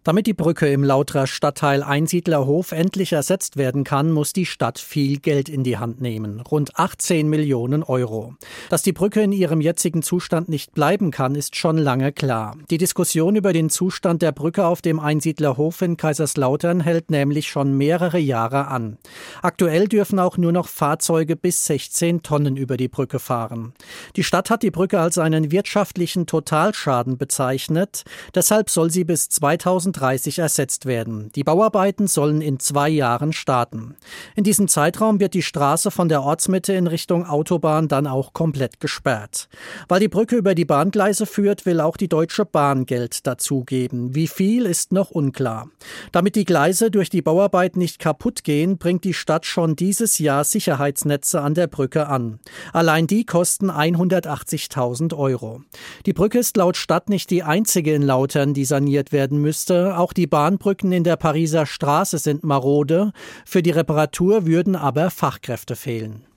Damit die Brücke im Lauterer Stadtteil Einsiedlerhof endlich ersetzt werden kann, muss die Stadt viel Geld in die Hand nehmen. Rund 18 Millionen Euro. Dass die Brücke in ihrem jetzigen Zustand nicht bleiben kann, ist schon lange klar. Die Diskussion über den Zustand der Brücke auf dem Einsiedlerhof in Kaiserslautern hält nämlich schon mehrere Jahre an. Aktuell dürfen auch nur noch Fahrzeuge bis 16 Tonnen über die Brücke fahren. Die Stadt hat die Brücke als einen wirtschaftlichen Totalschaden bezeichnet. Deshalb soll sie bis 2030 ersetzt werden. Die Bauarbeiten sollen in 2 Jahren starten. In diesem Zeitraum wird die Straße von der Ortsmitte in Richtung Autobahn dann auch komplett gesperrt. Weil die Brücke über die Bahngleise führt, will auch die Deutsche Bahn Geld dazugeben. Wie viel ist noch unklar. Damit die Gleise durch die Bauarbeit nicht kaputt gehen, bringt die Stadt schon dieses Jahr Sicherheitsnetze an der Brücke an. Allein die kosten 180.000 Euro. Die Brücke ist laut Stadt nicht die einzige in Lautern, die saniert werden müsste. Auch die Bahnbrücken in der Pariser Straße sind marode. Für die Reparatur würden aber Fachkräfte fehlen.